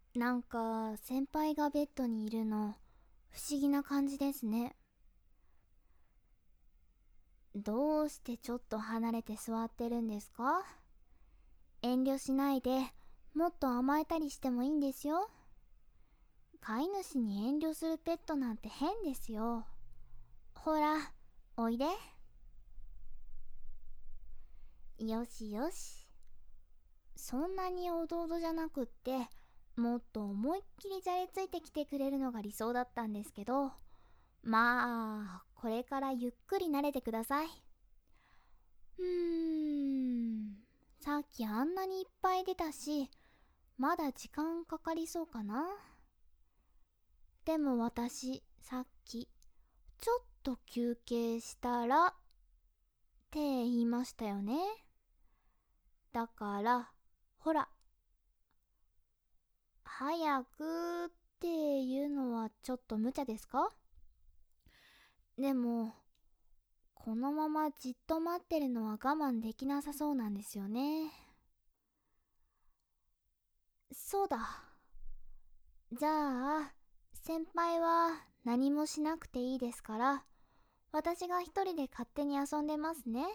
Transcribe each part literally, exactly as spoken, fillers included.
なんか先輩がベッドにいるの不思議な感じですね。どうしてちょっと離れて座ってるんですか？遠慮しないでもっと甘えたりしてもいいんですよ。飼い主に遠慮するペットなんて変ですよ。ほら、おいで。よしよし。そんなにおどおどじゃなくって、もっと思いっきりじゃれついてきてくれるのが理想だったんですけど、まあ、これからゆっくり慣れてください。うーん、さっきあんなにいっぱい出たし、まだ時間かかりそうかな。でも私、さっき、ちょっと休憩したら、って言いましたよね。だから、ほら、早くっていうのはちょっと無茶ですか？でも、このままじっと待ってるのは我慢できなさそうなんですよね。そうだ。じゃあ、先輩は何もしなくていいですから、私が一人で勝手に遊んでますね。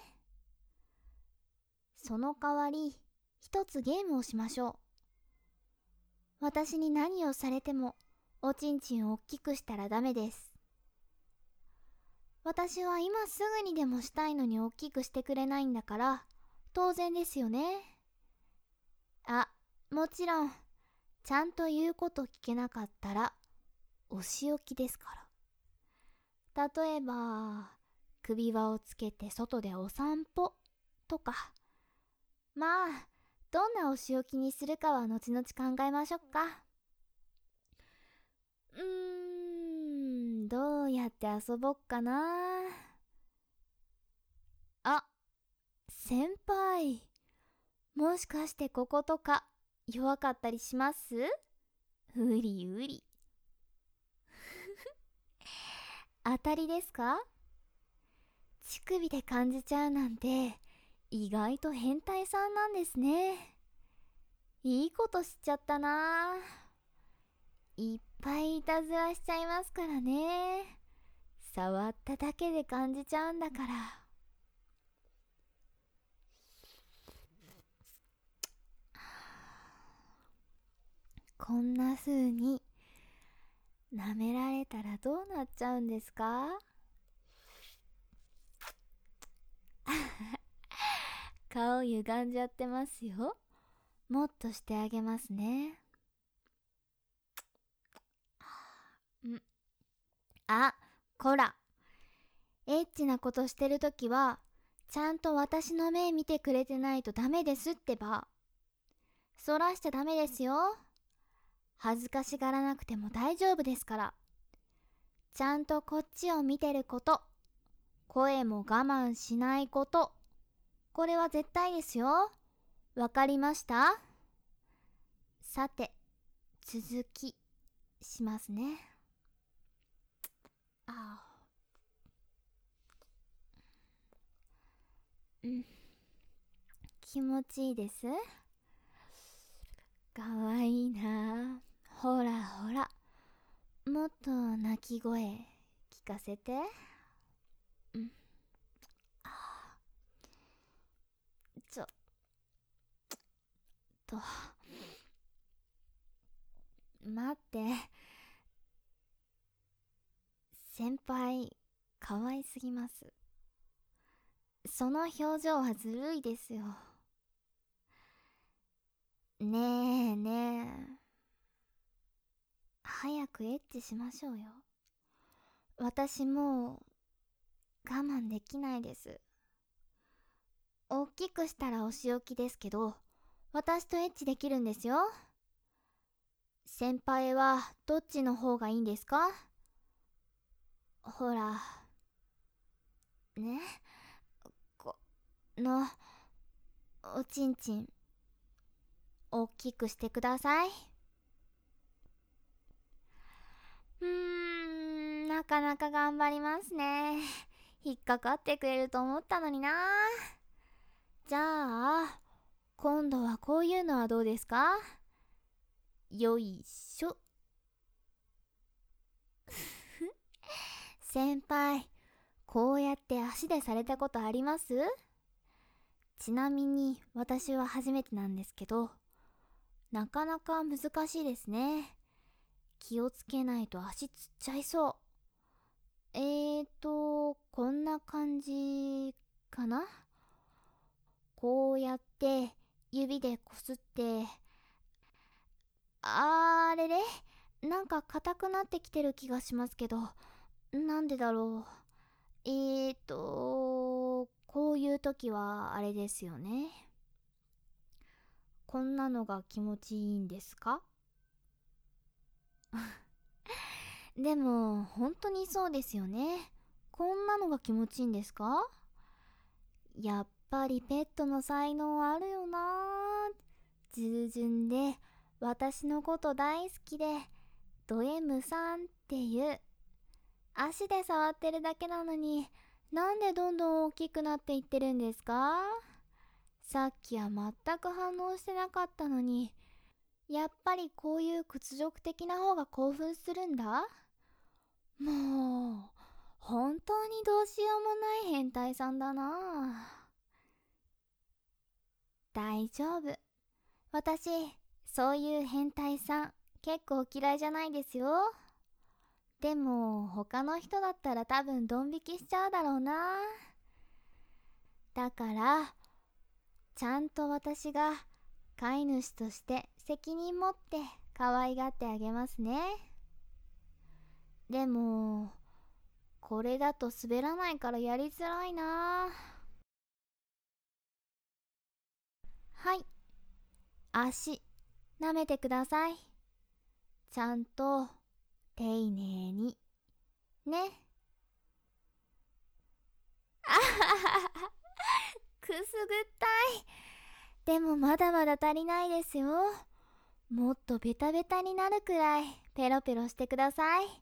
その代わり、一つゲームをしましょう。私に何をされても、おちんちんを大きくしたらダメです。私は今すぐにでもしたいのに大きくしてくれないんだから、当然ですよね。あ、もちろん、ちゃんと言うこと聞けなかったら、お仕置きですから。例えば、首輪をつけて外でお散歩とか。まあ、どんなお仕置きにするかは後々考えましょうか。うーん、どうやって遊ぼっかな。あ、先輩。もしかしてこことか弱かったりします？うりうり。当たりですか？乳首で感じちゃうなんて意外と変態さんなんですね。いいことしちゃったな。いっぱいいたずらしちゃいますからね。触っただけで感じちゃうんだから。こんな風に舐められたらどうなっちゃうんですか？顔歪んじゃってますよ。もっとしてあげますね。んあ、こら。エッチなことしてるときは、ちゃんと私の目見てくれてないとダメですってば。そらしちゃダメですよ。恥ずかしがらなくても大丈夫ですから。ちゃんとこっちを見てること。声も我慢しないこと。これは絶対ですよ。わかりました？さて、続き、しますね。あうん。気持ちいいです。かわいいな。ほらほら。もっと鳴き声聞かせて。うん。ちょっと、待って。先輩、かわいすぎます。その表情はずるいですよ。ねえねえ。早くエッチしましょうよ。私もう我慢できないです。大きくしたらお仕置きですけど、私とエッチできるんですよ。先輩はどっちの方がいいんですか？ほら、ね、この、おちんちん、大きくしてください。うーん、なかなか頑張りますね。引っかかってくれると思ったのにな。じゃあ、今度はこういうのはどうですか？ よいしょ。先輩、こうやって足でされたことあります？ちなみに私は初めてなんですけど、なかなか難しいですね。気をつけないと足つっちゃいそう。えーと、こんな感じかな。こうやって指でこすって、あれれなんか硬くなってきてる気がしますけど、なんでだろう。えーと、こういう時はあれですよね。こんなのが気持ちいいんですか？でも本当にそうですよね。こんなのが気持ちいいんですか？やっぱりペットの才能あるよな。従順で私のこと大好きでド M さんっていう。足で触ってるだけなのになんでどんどん大きくなっていってるんですか？さっきは全く反応してなかったのに、やっぱりこういう屈辱的な方が興奮するんだ。もう本当にどうしようもない変態さんだな。大丈夫、私そういう変態さん結構嫌いじゃないですよ。でも他の人だったら多分ドン引きしちゃうだろうな。だからちゃんと私が飼い主として責任持って可愛がってあげますね。でもこれだと滑らないからやりづらいな。はい、足舐めてください。ちゃんと丁寧にね。あははは、くすぐったい。でもまだまだ足りないですよ。もっとベタベタになるくらいペロペロしてください。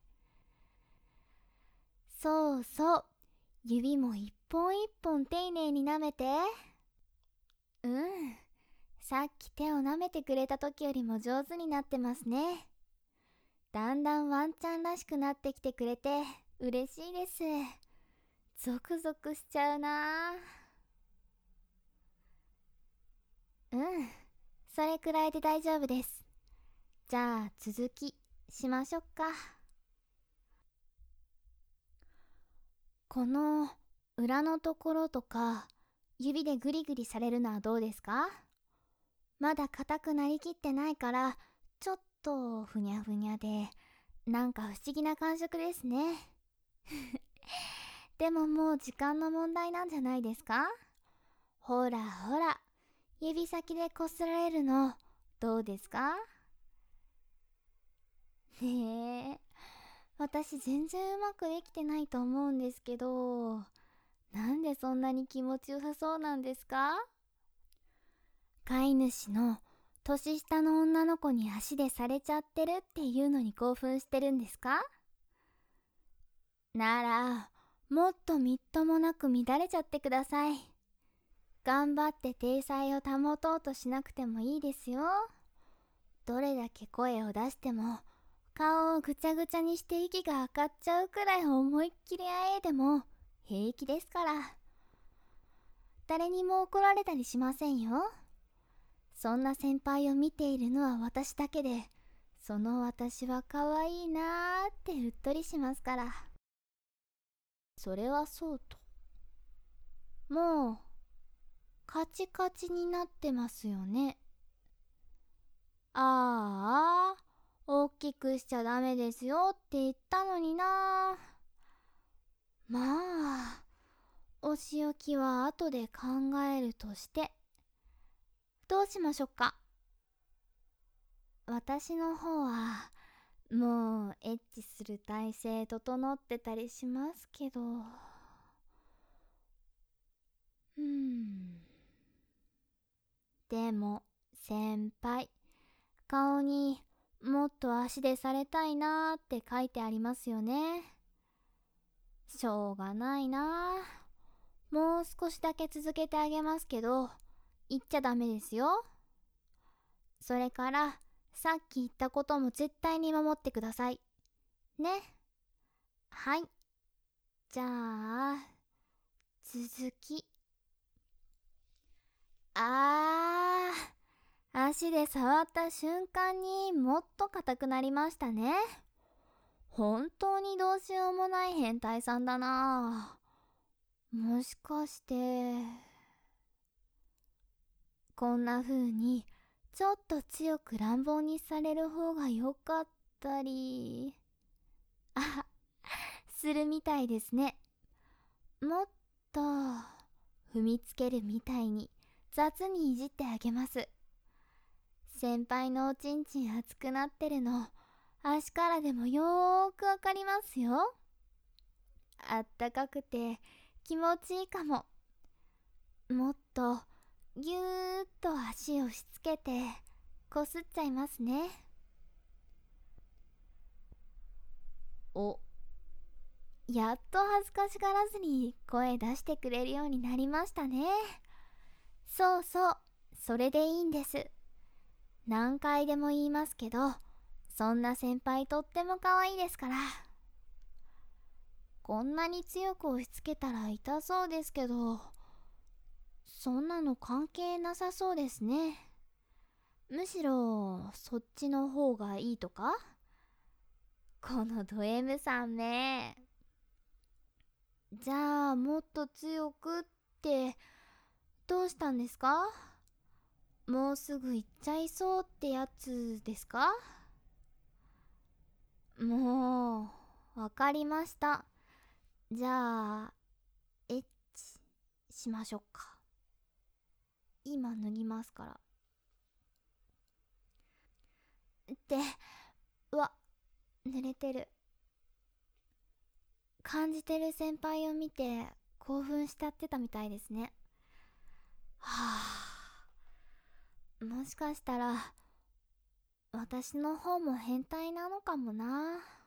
そうそう、指も一本一本丁寧に舐めて。うん、さっき手を舐めてくれた時よりも上手になってますね。だんだんワンちゃんらしくなってきてくれて嬉しいです。ゾクゾクしちゃうな。うん、それくらいで大丈夫です。じゃあ続きしましょうか。この裏のところとか指でグリグリされるのはどうですか？まだ硬くなりきってないからちょっとふにゃふにゃでなんか不思議な感触ですね。でももう時間の問題なんじゃないですか？ほらほら、指先でこすられるのどうですか？ねえ、私全然うまくできてないと思うんですけど、なんでそんなに気持ちよさそうなんですか？飼い主の年下の女の子に足でされちゃってるっていうのに興奮してるんですか？ならもっとみっともなく乱れちゃってください。頑張って体裁を保とうとしなくてもいいですよ。どれだけ声を出しても顔をぐちゃぐちゃにして息が上がっちゃうくらい思いっきりあえでも平気ですから。誰にも怒られたりしませんよ。そんな先輩を見ているのは私だけで、その私は可愛いなーってうっとりしますから。それはそうと。もうカチカチになってますよね。ああ、大きくしちゃダメですよって言ったのにな。まあ、お仕置きは後で考えるとして、どうしましょうか。私の方はもうエッチする体勢整ってたりしますけど、うーん。でも先輩、顔にもっと足でされたいなーって書いてありますよね。しょうがないな。もう少しだけ続けてあげますけど、言っちゃダメですよ。それからさっき言ったことも絶対に守ってください。ね。はい。じゃあ、続き。あー、足で触った瞬間にもっと硬くなりましたね。本当にどうしようもない変態さんだな。もしかして、こんな風にちょっと強く乱暴にされる方が良かったり、あ、するみたいですね。もっと踏みつけるみたいに雑にいじってあげます。先輩のおちんちん熱くなってるの足からでもよーくわかりますよ。あったかくて気持ちいいかも。もっとぎゅーっと足をしつけてこすっちゃいますね。お、やっと恥ずかしがらずに声出してくれるようになりましたね。そうそう、それでいいんです。何回でも言いますけど、そんな先輩とっても可愛いですから。こんなに強く押し付けたら痛そうですけど、そんなの関係なさそうですね。むしろそっちの方がいいとか？このド M さんめ。じゃあもっと強くってどうしたんですか？もうすぐ行っちゃいそうってやつですか？もうわかりました。じゃあエッチしましょうか。今脱ぎますから。って、うわ、濡れてる。感じてる先輩を見て興奮しちゃってたみたいですね。はあ、もしかしたら私の方も変態なのかもな。